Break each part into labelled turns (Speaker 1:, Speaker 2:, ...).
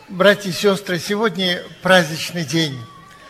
Speaker 1: Братья и сестры, сегодня праздничный день.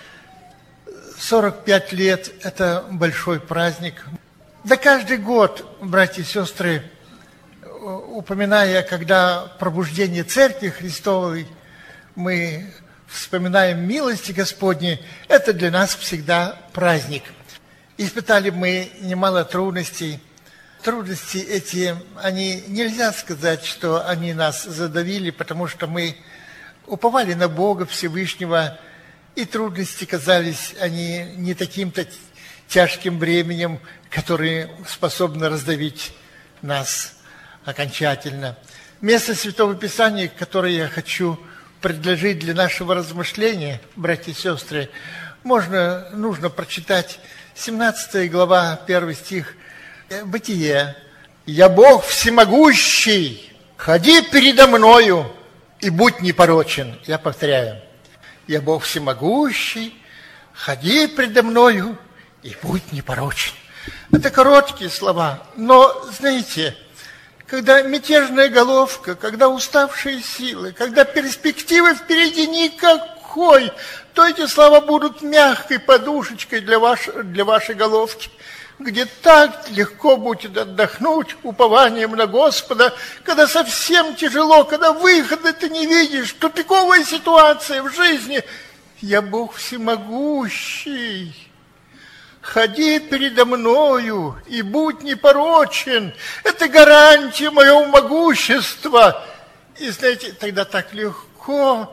Speaker 1: 45 лет – это большой праздник. Да каждый год, братья и сестры, упоминая, когда пробуждение Церкви Христовой, мы вспоминаем милости Господни, это для нас всегда праздник. Испытали мы немало трудностей. Трудности эти, они нельзя сказать, что они нас задавили, потому что мы уповали на Бога Всевышнего, и трудности казались они не таким-то тяжким бременем, которые способны раздавить нас окончательно. Место Святого Писания, которое я хочу предложить для нашего размышления, братья и сестры, нужно прочитать 17 глава, 1 стих, Бытие. «Я Бог всемогущий, ходи передо мною и будь непорочен». Я повторяю. «Я Бог всемогущий, ходи предо мною и будь непорочен». Это короткие слова, но, знаете, когда мятежная головка, когда уставшие силы, когда перспективы впереди никакой, то эти слова будут мягкой подушечкой для вашей головки, где так легко будет отдохнуть упованием на Господа, когда совсем тяжело, когда выхода ты не видишь, тупиковая ситуация в жизни. Я Бог всемогущий. Ходи передо мною и будь непорочен. Это гарантия моего могущества. И знаете, тогда так легко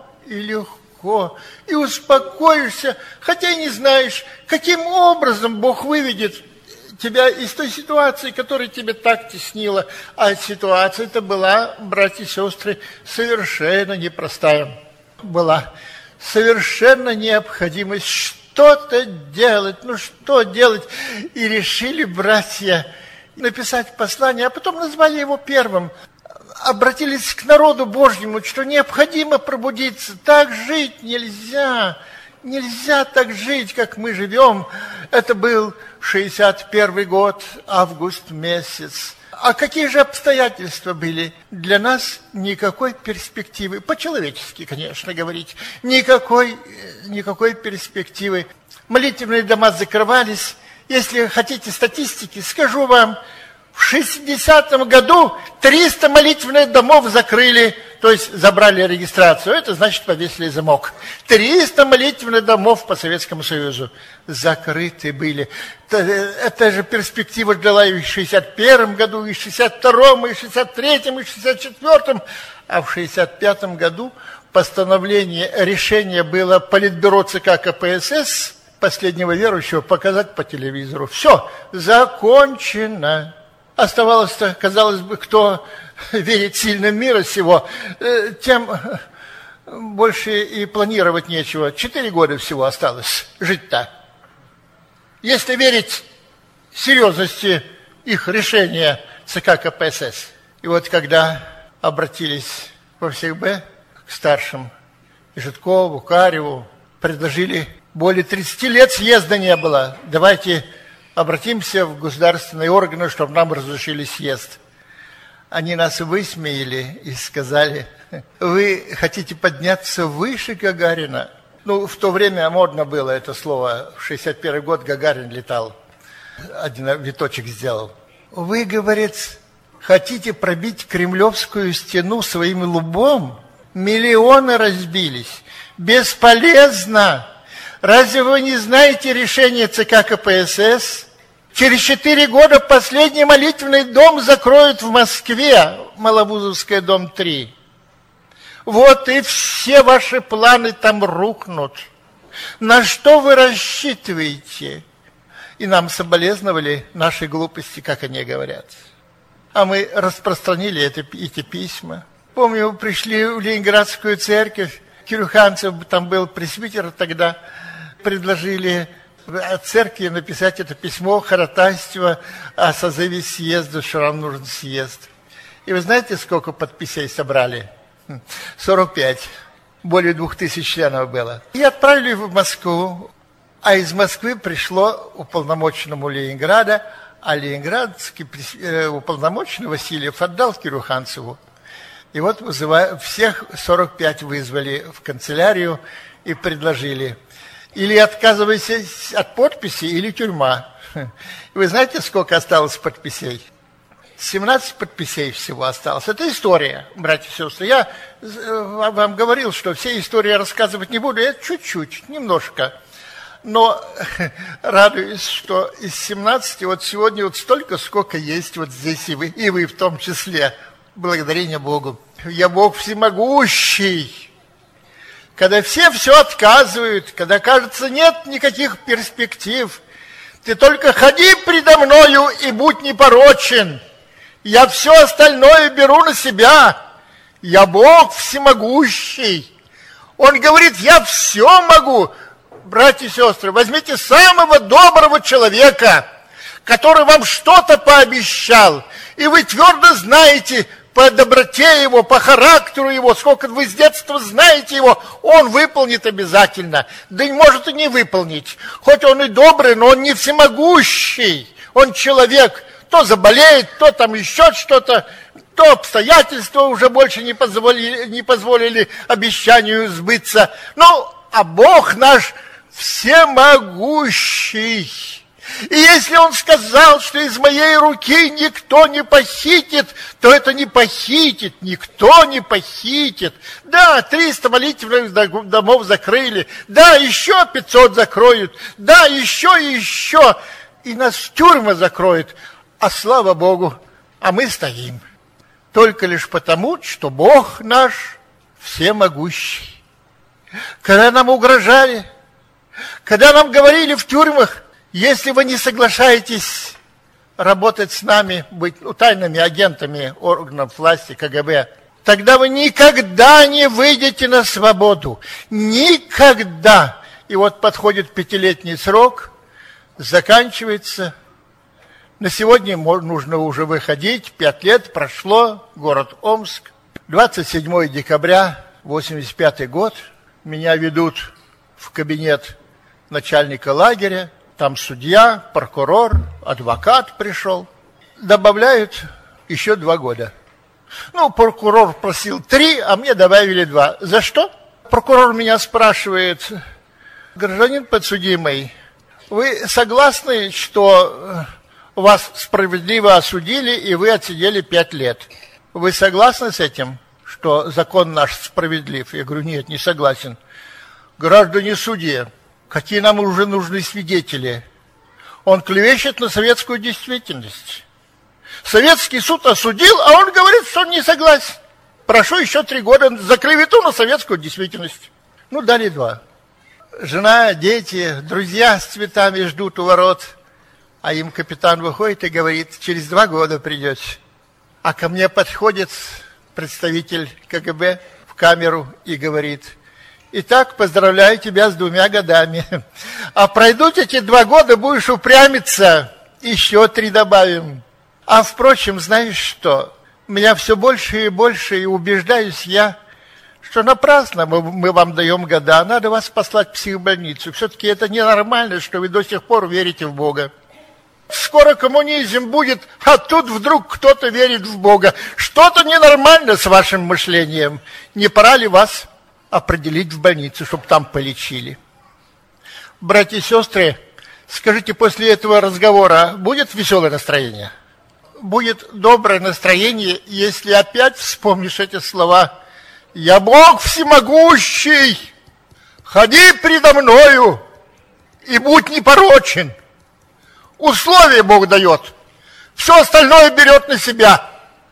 Speaker 1: и успокоишься, хотя и не знаешь, каким образом Бог выведет тебя из той ситуации, которая тебе так теснила. А ситуация-то была, братья и сестры, совершенно непростая. Была совершенно необходимость что-то делать. Что делать? И решили братья написать послание, а потом назвали его первым. Обратились к народу Божьему, что необходимо пробудиться. Так жить нельзя. Нельзя так жить, как мы живем. Это был 61 год, август месяц. А какие же обстоятельства были? Для нас никакой перспективы, по-человечески, конечно, говорить, никакой перспективы. Молитвенные дома закрывались. Если хотите статистики, скажу вам, в 60-м году 300 молитвенных домов закрыли, то есть забрали регистрацию. Это значит, повесили замок. 300 молитвенных домов по Советскому Союзу закрыты были. Это же перспектива ждала и в 61-м году, и в 62-м, и в 63-м, и в 64-м. А в 65-м году решение было Политбюро ЦК КПСС, последнего верующего, показать по телевизору. Все, закончено. Оставалось-то, казалось бы, кто верит сильно мира сего, тем больше и планировать нечего. 4 года всего осталось жить-то. Если верить серьезности их решения ЦК КПСС. И вот когда обратились во всех Б к старшим, и Житкову, Кареву, предложили, более 30 лет съезда не было, давайте обратимся в государственные органы, чтобы нам разрешили съезд. Они нас высмеяли и сказали: вы хотите подняться выше Гагарина? В то время модно было это слово. В 61 год Гагарин летал, один виточек сделал. Вы, говорит, хотите пробить Кремлевскую стену своим лбом? Миллионы разбились. Бесполезно. Разве вы не знаете решение ЦК КПСС? Через 4 года последний молитвенный дом закроют в Москве, Маловузовская, дом 3. Вот и все ваши планы там рухнут. На что вы рассчитываете? И нам соболезновали нашей глупости, как они говорят. А мы распространили эти письма. Помню, пришли в Ленинградскую церковь, Кирюханцев там был пресвитер тогда, предложили от церкви написать это письмо, ходатайство о созыве съезда, что нам нужен съезд. И вы знаете, сколько подписей собрали? 45. Более 2000 членов было. И отправили в Москву, а из Москвы пришло уполномоченному Ленинграда, а ленинградский уполномоченный Васильев отдал Кирюханцеву. И вот всех 45 вызвали в канцелярию и предложили: или отказывайтесь от подписи, или тюрьма. Вы знаете, сколько осталось подписей? 17 подписей всего осталось. Это история, братья и сестры. Я вам говорил, что все истории рассказывать не буду, я чуть-чуть, немножко. Но радуюсь, что из 17 вот сегодня вот столько, сколько есть вот здесь, и вы в том числе. Благодарение Богу. Я Бог всемогущий. Когда все отказывают, когда, кажется, нет никаких перспектив, ты только ходи предо мною и будь непорочен. Я все остальное беру на себя. Я Бог всемогущий. Он говорит: я все могу. Братья и сестры, возьмите самого доброго человека, который вам что-то пообещал, и вы твердо знаете по доброте его, по характеру его, сколько вы с детства знаете его, он выполнит обязательно. Да и может и не выполнить. Хоть он и добрый, но он не всемогущий. Он человек. То заболеет, то там еще что-то, то обстоятельства уже больше не позволили обещанию сбыться. Ну, а Бог наш всемогущий. И если Он сказал, что из моей руки никто не похитит, то это не похитит, никто не похитит. Да, 300 молитвенных домов закрыли, да, еще 500 закроют, да, еще и еще. И нас тюрьма закроет. А слава Богу, а мы стоим. Только лишь потому, что Бог наш всемогущий. Когда нам угрожали, когда нам говорили в тюрьмах: если вы не соглашаетесь работать с нами, быть тайными агентами органов власти, КГБ, тогда вы никогда не выйдете на свободу. Никогда. И вот подходит 5-летний срок, заканчивается. На сегодня нужно уже выходить. 5 лет прошло, город Омск. 27 декабря, 85 год. Меня ведут в кабинет начальника лагеря. Там судья, прокурор, адвокат пришел. Добавляют еще 2 года. Ну, прокурор просил 3, а мне добавили 2. За что? Прокурор меня спрашивает: гражданин подсудимый, вы согласны, что вас справедливо осудили, и вы отсидели 5 лет? Вы согласны с этим, что закон наш справедлив? Я говорю: нет, не согласен. Граждане судьи, какие нам уже нужны свидетели? Он клевещет на советскую действительность. Советский суд осудил, а он говорит, что он не согласен. Прошу еще 3 года за клевету на советскую действительность. Ну, дали 2. Жена, дети, друзья с цветами ждут у ворот. А им капитан выходит и говорит: через 2 года придете. А ко мне подходит представитель КГБ в камеру и говорит: итак, поздравляю тебя с 2 годами. А пройдут эти 2 года, будешь упрямиться, еще 3 добавим. А впрочем, знаешь что? Меня все больше и больше, и убеждаюсь я, что напрасно мы вам даем года. Надо вас послать в психбольницу. Все-таки это ненормально, что вы до сих пор верите в Бога. Скоро коммунизм будет, а тут вдруг кто-то верит в Бога. Что-то ненормально с вашим мышлением. Не пора ли вас определить в больницу, чтобы там полечили? Братья и сестры, скажите, после этого разговора будет веселое настроение? Будет доброе настроение, если опять вспомнишь эти слова: «Я Бог всемогущий, ходи предо мною и будь непорочен». Условия Бог дает, все остальное берет на себя.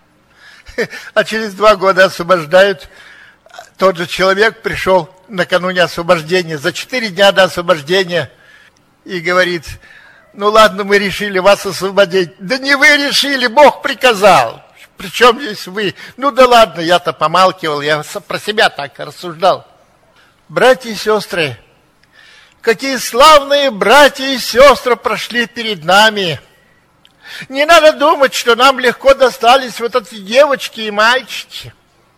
Speaker 1: А через 2 года освобождают. Тот же человек пришел накануне освобождения, за 4 дня до освобождения, и говорит: ну ладно, мы решили вас освободить. Да не вы решили, Бог приказал. Причем здесь вы? Ну да ладно, я-то помалкивал, я про себя так рассуждал. Братья и сестры, какие славные братья и сестры прошли перед нами. Не надо думать, что нам легко достались вот эти девочки и мальчики.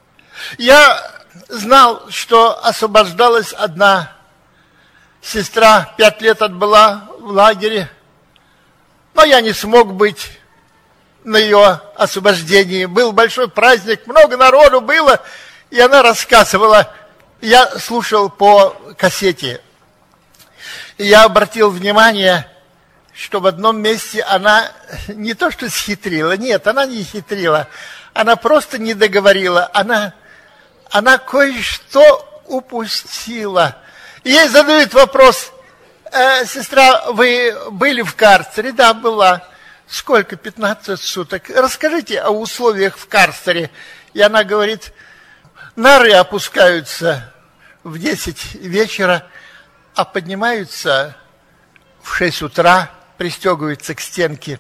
Speaker 1: Я знал, что освобождалась одна сестра, 5 лет отбыла в лагере, но я не смог быть на ее освобождении. Был большой праздник, много народу было, и она рассказывала. Я слушал по кассете. И я обратил внимание, что в одном месте она не то что схитрила, нет, она не хитрила, она просто не договорила, она кое-что упустила. Ей задают вопрос: сестра, вы были в карцере? Да, была. Сколько? 15 суток. Расскажите о условиях в карцере. И она говорит: нары опускаются в 10 вечера, а поднимаются в 6 утра, пристегиваются к стенке.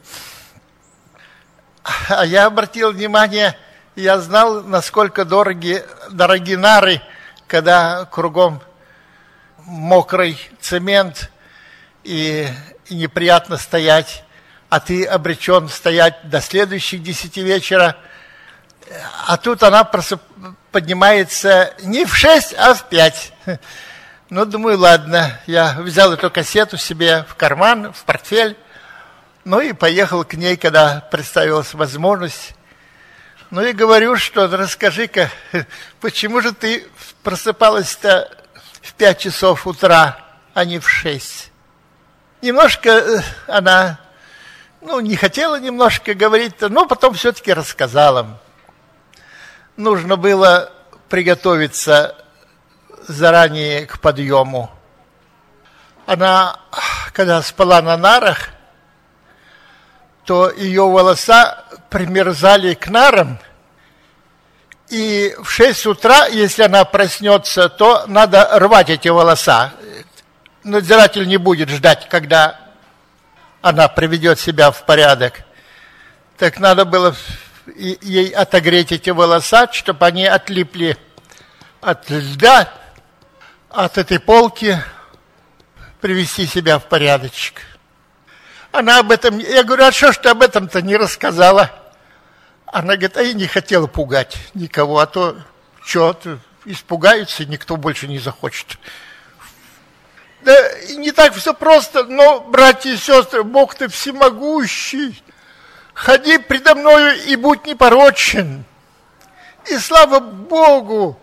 Speaker 1: А я обратил внимание, я знал, насколько дороги нары, когда кругом мокрый цемент и неприятно стоять, а ты обречен стоять до следующих 10 вечера. А тут она поднимается не в 6, а в 5. Ну, думаю, ладно. Я взял эту кассету себе в карман, в портфель. Ну и поехал к ней, когда представилась возможность. Ну и говорю, что расскажи-ка, почему же ты просыпалась-то в 5 часов утра, а не в 6? Немножко она, не хотела немножко говорить, но потом все-таки рассказала. Нужно было приготовиться заранее к подъему. Она, когда спала на нарах, то ее волоса примерзали к нарам, и в 6 утра, если она проснется, то надо рвать эти волоса. Надзиратель не будет ждать, когда она приведет себя в порядок. Так надо было ей отогреть эти волоса, чтобы они отлипли от льда, от этой полки, привести себя в порядочек. Она об этом... Я говорю: а что ж ты об этом-то не рассказала? Она говорит: а я не хотела пугать никого, а то что-то испугаются, и никто больше не захочет. Да и не так все просто, но, братья и сестры, Бог ты всемогущий. Ходи предо мною и будь непорочен. И слава Богу,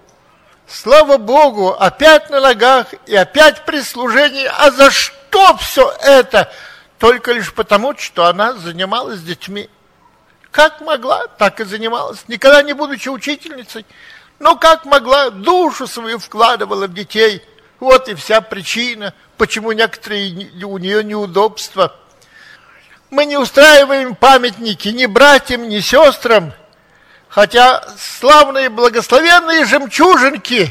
Speaker 1: опять на ногах и опять при служении. А за что все это? Только лишь потому, что она занималась с детьми. Как могла, так и занималась, никогда не будучи учительницей. Но как могла, душу свою вкладывала в детей. Вот и вся причина, почему некоторые у нее неудобства. Мы не устраиваем памятники ни братьям, ни сестрам, хотя славные благословенные жемчужинки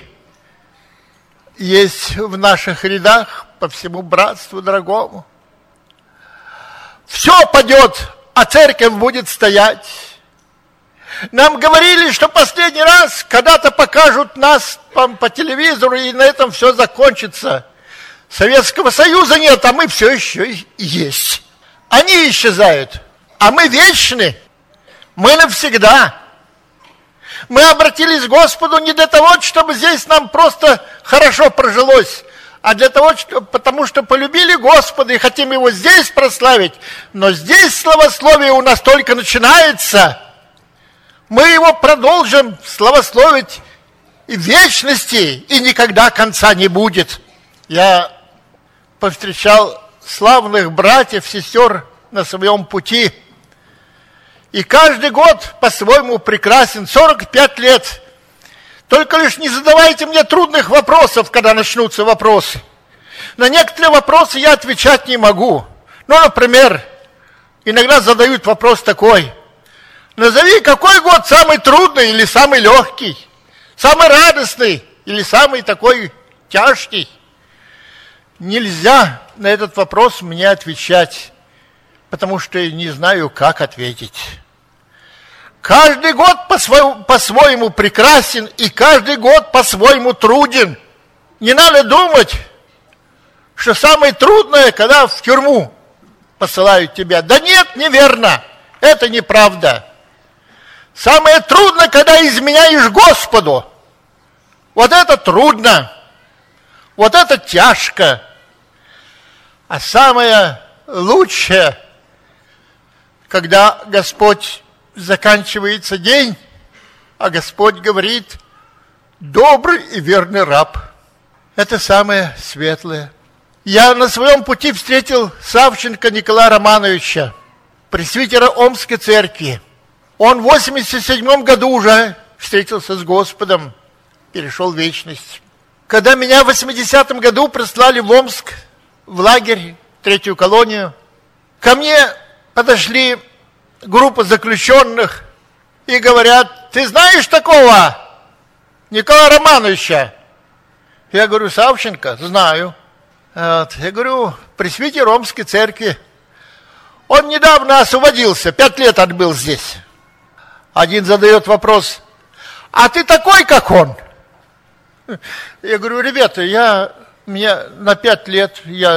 Speaker 1: есть в наших рядах по всему братству дорогому. Все падет, а церковь будет стоять. Нам говорили, что последний раз когда-то покажут нас по телевизору, и на этом все закончится. Советского Союза нет, а мы все еще есть. Они исчезают, а мы вечны, мы навсегда. Мы обратились к Господу не для того, чтобы здесь нам просто хорошо прожилось, а для того, потому что полюбили Господа и хотим Его здесь прославить. Но здесь славословие у нас только начинается. Мы Его продолжим славословить и в вечности, и никогда конца не будет. Я повстречал славных братьев, сестер на своем пути. И каждый год по-своему прекрасен, 45 лет. Только лишь не задавайте мне трудных вопросов, когда начнутся вопросы. На некоторые вопросы я отвечать не могу. Например, иногда задают вопрос такой: назови, какой год самый трудный или самый легкий, самый радостный или самый такой тяжкий. Нельзя на этот вопрос мне отвечать, потому что я не знаю, как ответить. Каждый год по-своему прекрасен, и каждый год по-своему труден. Не надо думать, что самое трудное, когда в тюрьму посылают тебя. Да нет, неверно, это неправда. Самое трудное, когда изменяешь Господу. Вот это трудно, вот это тяжко. А самое лучшее, когда Господь заканчивается день, а Господь говорит: добрый и верный раб. Это самое светлое. Я на своем пути встретил Савченко Николая Романовича, пресвитера Омской церкви. Он в 87 году уже встретился с Господом, перешел в вечность. Когда меня в 80-м году прислали в Омск, в лагерь, третью колонию, ко мне подошли группа заключенных и говорят: ты знаешь такого Николая Романовича? Я говорю: Савченко, знаю. Я говорю: пресвитер Омской церкви. Он недавно освободился, 5 лет отбыл здесь. Один задает вопрос: а ты такой, как он? Я говорю: ребята, мне на 5 лет,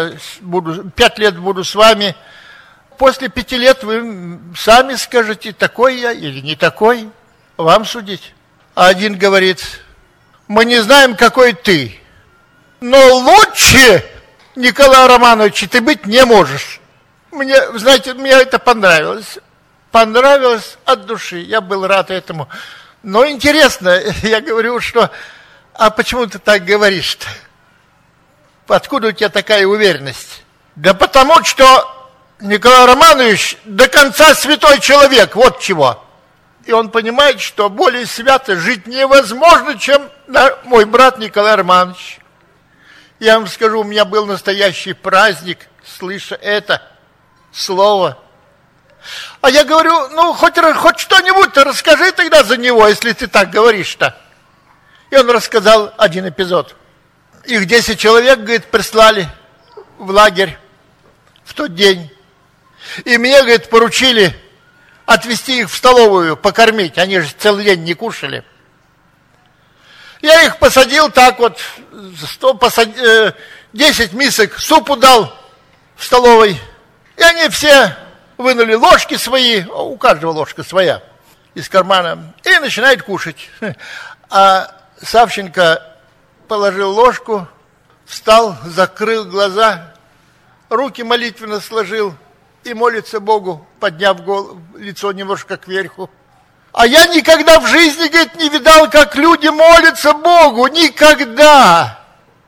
Speaker 1: 5 лет буду с вами. После 5 лет вы сами скажете, такой я или не такой, вам судить. А один говорит: мы не знаем, какой ты, но лучше Николая Романовича ты быть не можешь. Мне, знаете, мне это понравилось. Понравилось от души. Я был рад этому. Но интересно, я говорю, что... А почему ты так говоришь-то? Откуда у тебя такая уверенность? Да потому что Николай Романович до конца святой человек. Вот чего. И он понимает, что более свято жить невозможно, чем мой брат Николай Романович. Я вам скажу, у меня был настоящий праздник, слыша это слово. А я говорю: ну, хоть что-нибудь-то расскажи тогда за него, если ты так говоришь-то. И он рассказал один эпизод. Их 10 человек, говорит, прислали в лагерь в тот день. И мне, говорит, поручили отвезти их в столовую, покормить. Они же целый день не кушали. Я их посадил так вот, 10 мисок супу дал в столовой. И они все вынули ложки свои, у каждого ложка своя, из кармана, и начинают кушать. А Савченко положил ложку, встал, закрыл глаза, руки молитвенно сложил и молится Богу, подняв лицо немножко кверху. А я никогда в жизни, говорит, не видал, как люди молятся Богу. Никогда.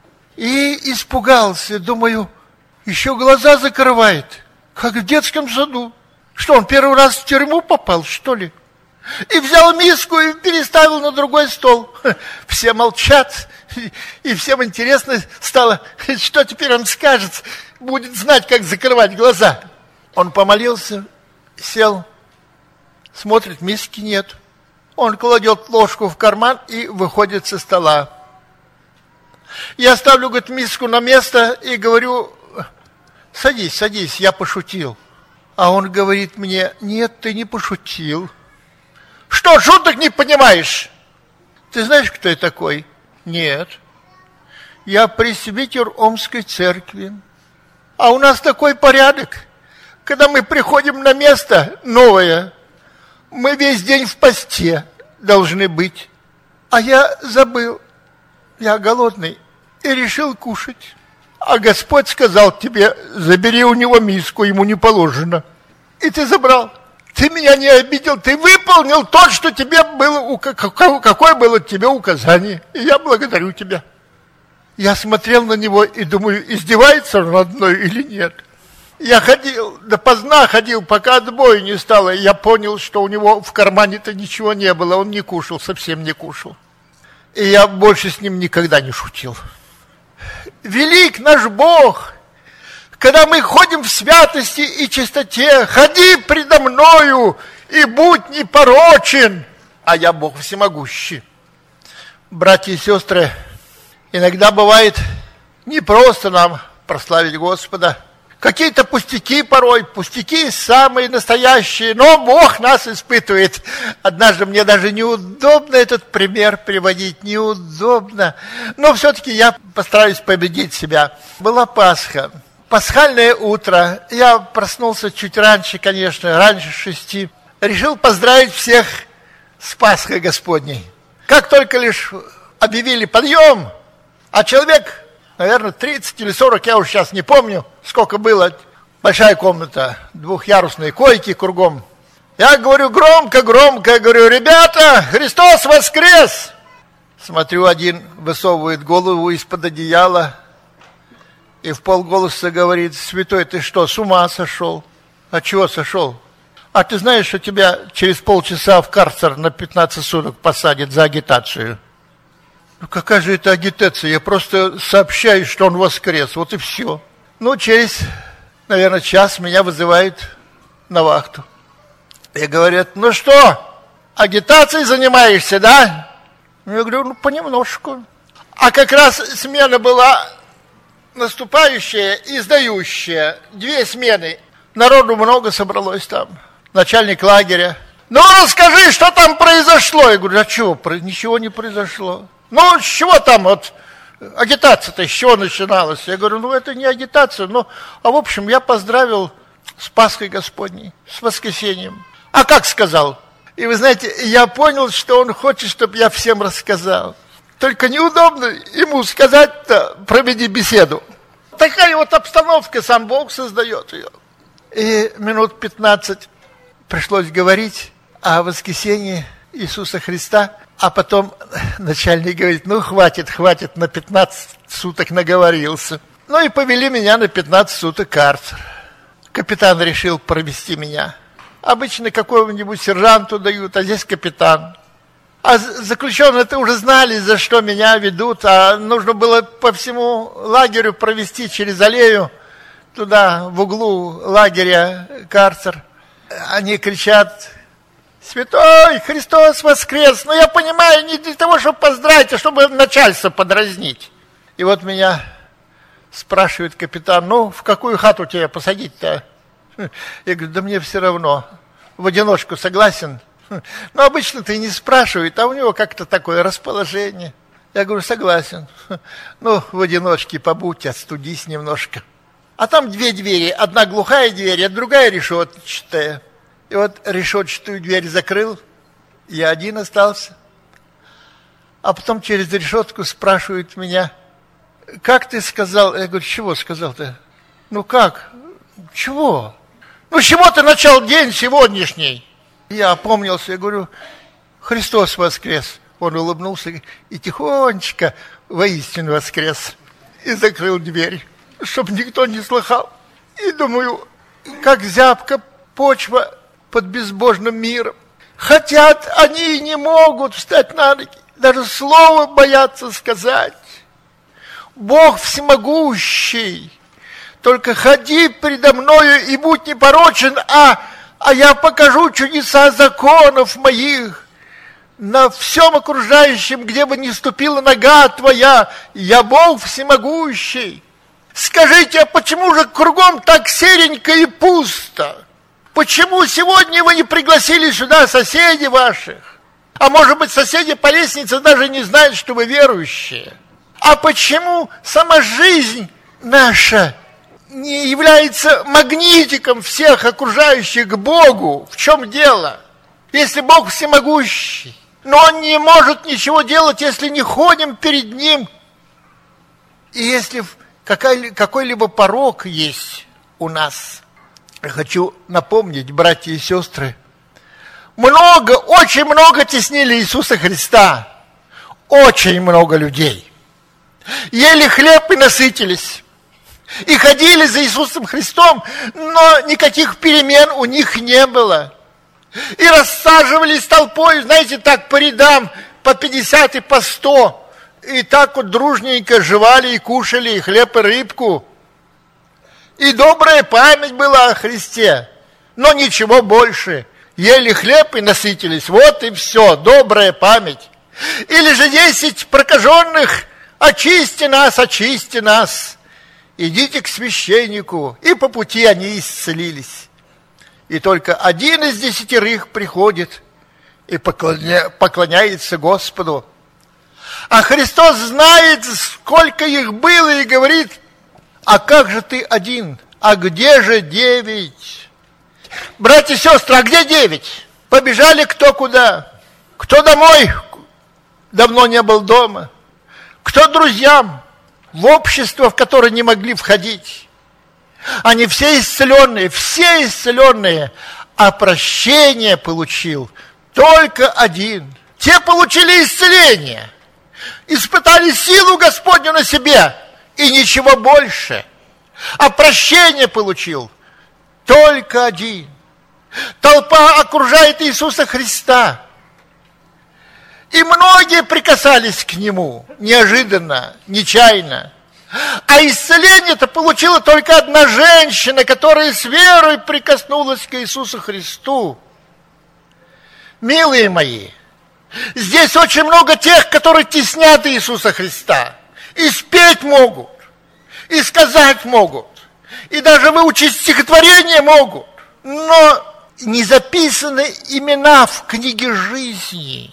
Speaker 1: И испугался. Думаю, еще глаза закрывает, как в детском саду. Что, он первый раз в тюрьму попал, что ли? И взял миску и переставил на другой стол. Все молчат. И всем интересно стало, что теперь он скажет. Будет знать, как закрывать глаза. Он помолился, сел. Смотрит, миски нет. Он кладет ложку в карман и выходит со стола. Я ставлю, говорит, миску на место и говорю: садись, садись, я пошутил. А он говорит мне: нет, ты не пошутил. Что, шуток не понимаешь? Ты знаешь, кто я такой? Нет. Я пресвитер Омской церкви. А у нас такой порядок. Когда мы приходим на место новое, мы весь день в посте должны быть. А я забыл. Я голодный. И решил кушать. А Господь сказал тебе: забери у него миску, ему не положено. И ты забрал. Ты меня не обидел. Ты выполнил то, что тебе было, какое было тебе указание. И я благодарю тебя. Я смотрел на него и думаю, издевается он над мной или нет. Я ходил, допоздна ходил, пока отбоя не стало, и я понял, что у него в кармане-то ничего не было, он не кушал, совсем не кушал. И я больше с ним никогда не шутил. Велик наш Бог, когда мы ходим в святости и чистоте, ходи предо мною и будь непорочен, а я Бог всемогущий. Братья и сестры, иногда бывает непросто нам прославить Господа. Какие-то пустяки порой, пустяки самые настоящие, но Бог нас испытывает. Однажды мне даже неудобно этот пример приводить, неудобно. Но все-таки я постараюсь победить себя. Была Пасха, пасхальное утро. Я проснулся чуть раньше, конечно, раньше 6. Решил поздравить всех с Пасхой Господней. Как только лишь объявили подъем, а человек... наверное, 30 или 40, я уже сейчас не помню, сколько было, Большая комната, двухъярусные койки кругом. Я говорю громко, говорю: ребята, Христос воскрес! Смотрю, один высовывает голову из-под одеяла и вполголоса говорит: святой, ты что, с ума сошел? А чего сошел? А ты знаешь, что тебя через полчаса в карцер на 15 суток посадят за агитацию? Ну какая же это агитация? Я просто сообщаю, что он воскрес, вот и все. Ну, через, наверное, час меня вызывают на вахту. И говорят: ну что, агитацией занимаешься, да? Я говорю: ну, понемножку. А как раз смена была наступающая и сдающая. 2 смены. Народу много собралось там. Начальник лагеря: ну, расскажи, что там произошло. Я говорю: а чего? Ничего не произошло. Ну, с чего там вот агитация-то, с чего начиналась? Я говорю: ну, это не агитация, ну, а в общем, я поздравил с Пасхой Господней, с воскресением. А как сказал? И вы знаете, я понял, что он хочет, чтобы я всем рассказал. Только неудобно ему сказать-то: проведи беседу. Такая вот обстановка, сам Бог создает ее. И минут 15 пришлось говорить о воскресении Иисуса Христа. А потом начальник говорит: ну, хватит, на 15 суток наговорился. Ну, и повели меня на 15 суток карцер. Капитан решил провести меня. Обычно какого-нибудь сержанту дают, а здесь капитан. А заключенные-то уже знали, за что меня ведут, а нужно было по всему лагерю провести через аллею, туда, в углу лагеря, карцер. Они кричат: святой, Христос воскрес! Но я понимаю, не для того, чтобы поздравить, а чтобы начальство подразнить. И вот меня спрашивает капитан: ну, в какую хату тебя посадить-то? Я говорю: да мне все равно. В одиночку согласен? Ну, обычно-то и не спрашивают, а у него как-то такое расположение. Я говорю: согласен. Ну, в одиночке побудь, остудись немножко. А там 2 двери. Одна глухая дверь, а другая решетчатая. И вот решетчатую дверь закрыл, я один остался. А потом через решетку спрашивают меня: как ты сказал? Я говорю: чего сказал-то? Ну как? Чего? Ну, с чего ты начал день сегодняшний? Я опомнился, я говорю: Христос воскрес. Он улыбнулся и тихонечко: воистину воскрес. И закрыл дверь, чтобы никто не слыхал. И думаю, как зябка почва под безбожным миром. Хотят они и не могут встать на ноги, даже слова боятся сказать. Бог всемогущий, только ходи предо мною и будь непорочен, а я покажу чудеса законов моих. На всем окружающем, где бы ни ступила нога твоя, я Бог всемогущий. Скажите, а почему же кругом так серенько и пусто? Почему сегодня вы не пригласили сюда соседей ваших? А может быть, соседи по лестнице даже не знают, что вы верующие? А почему сама жизнь наша не является магнитиком всех окружающих к Богу? В чем дело? Если Бог всемогущий, но Он не может ничего делать, если не ходим перед Ним. И если какой-либо порок есть у нас, я хочу напомнить, братья и сестры, очень много теснили Иисуса Христа. Очень много людей. Ели хлеб и насытились. И ходили за Иисусом Христом, но никаких перемен у них не было. И рассаживались толпой, знаете, так по рядам, по 50 и по 100. И так вот дружненько жевали и кушали и хлеб, и рыбку. И добрая память была о Христе, но ничего больше. Ели хлеб и насытились, вот и все, добрая память. Или же 10 прокаженных: очисти нас, идите к священнику. И по пути они исцелились. И только 1 из 10 приходит и поклоняется Господу. А Христос знает, сколько их было, и говорит: а как же ты один? А где же 9? Братья и сестры, а где 9? Побежали кто куда? Кто домой? Давно не был дома. Кто друзьям? В общество, в которое не могли входить. Они все исцеленные, а прощение получил только один. Те получили исцеление, испытали силу Господню на себе и ничего больше. А прощение получил только один. Толпа окружает Иисуса Христа. И многие прикасались к Нему неожиданно, нечаянно. А исцеление-то получила только одна женщина, которая с верой прикоснулась к Иисусу Христу. Милые мои, здесь очень много тех, которые теснят Иисуса Христа. И спеть могут, и сказать могут, и даже выучить стихотворение могут. Но не записаны имена в книге жизни.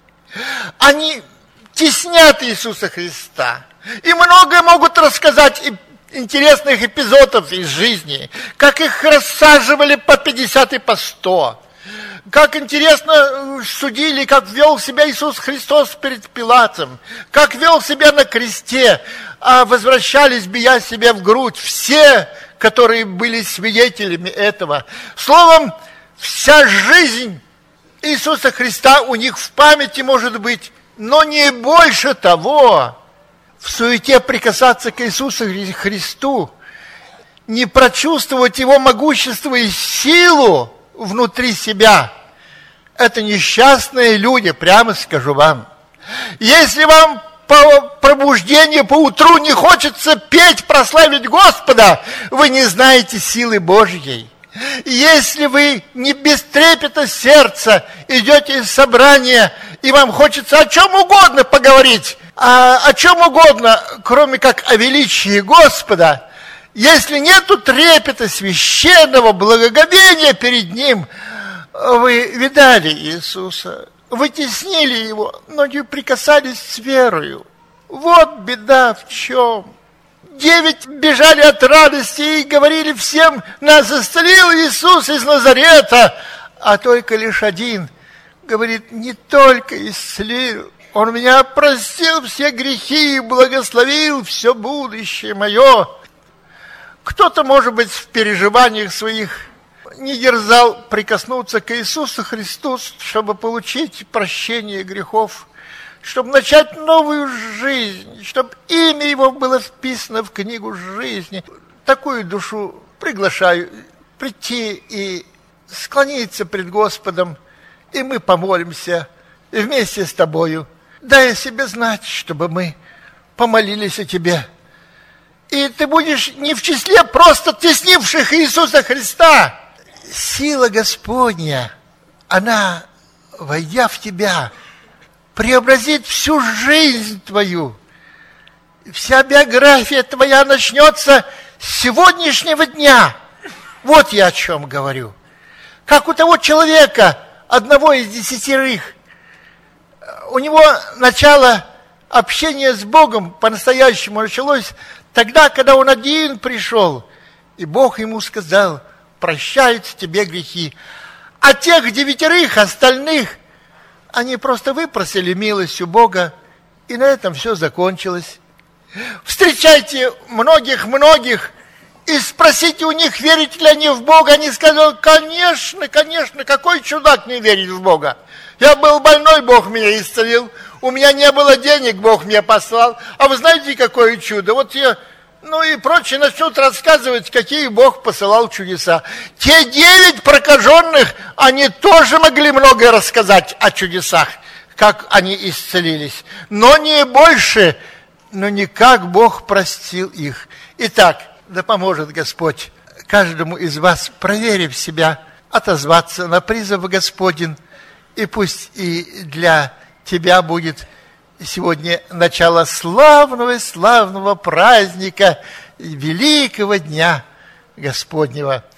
Speaker 1: Они теснят Иисуса Христа. И многое могут рассказать интересных эпизодов из жизни. Как их рассаживали по 50 и по 100. Как интересно судили, как вел себя Иисус Христос перед Пилатом. Как вел себя на кресте. А возвращались, бия себя в грудь. Все, которые были свидетелями этого. Словом, вся жизнь Иисуса Христа у них в памяти может быть, но не больше того. В суете прикасаться к Иисусу Христу, не прочувствовать Его могущество и силу внутри себя. Это несчастные люди, прямо скажу вам. Если вам по пробуждению, по утру не хочется петь, прославить Господа, вы не знаете силы Божьей. Если вы не без трепета сердца идете из собрания, и вам хочется о чем угодно поговорить, о чем угодно, кроме как о величии Господа, если нету трепета священного благоговения перед Ним, вы видали Иисуса, вы теснили Его, но не прикасались с верою. Вот беда в чем. 9 бежали от радости и говорили всем: нас исцелил Иисус из Назарета. А только лишь один говорит: не только исцелил, Он меня простил все грехи и благословил все будущее мое. Кто-то, может быть, в переживаниях своих не дерзал прикоснуться к Иисусу Христу, чтобы получить прощение грехов, чтобы начать новую жизнь, чтобы имя Его было вписано в книгу жизни. Такую душу приглашаю прийти и склониться пред Господом, и мы помолимся вместе с тобою. Дай о себе знать, чтобы мы помолились о тебе. И ты будешь не в числе просто теснивших Иисуса Христа. Сила Господня, она, войдя в тебя, преобразит всю жизнь твою. Вся биография твоя начнется с сегодняшнего дня. Вот я о чем говорю. Как у того человека, одного из 10, у него начало общения с Богом по-настоящему началось тогда, когда он один пришел, и Бог ему сказал: прощаются тебе грехи. А тех 9 остальных, они просто выпросили милость у Бога, и на этом все закончилось. Встречайте многих и спросите у них, верят ли они в Бога. Они сказали: конечно, какой чудак не верит в Бога. Я был больной, Бог меня исцелил. У меня не было денег, Бог меня послал. А вы знаете, какое чудо? Вот я, и прочие начнут рассказывать, какие Бог посылал чудеса. Те 9 прокаженных, они тоже могли многое рассказать о чудесах, как они исцелились. Но не больше, но не как Бог простил их. Итак, да поможет Господь каждому из вас, проверив себя, отозваться на призыв Господень. И пусть и для тебя будет сегодня начало славного праздника, великого дня Господнего.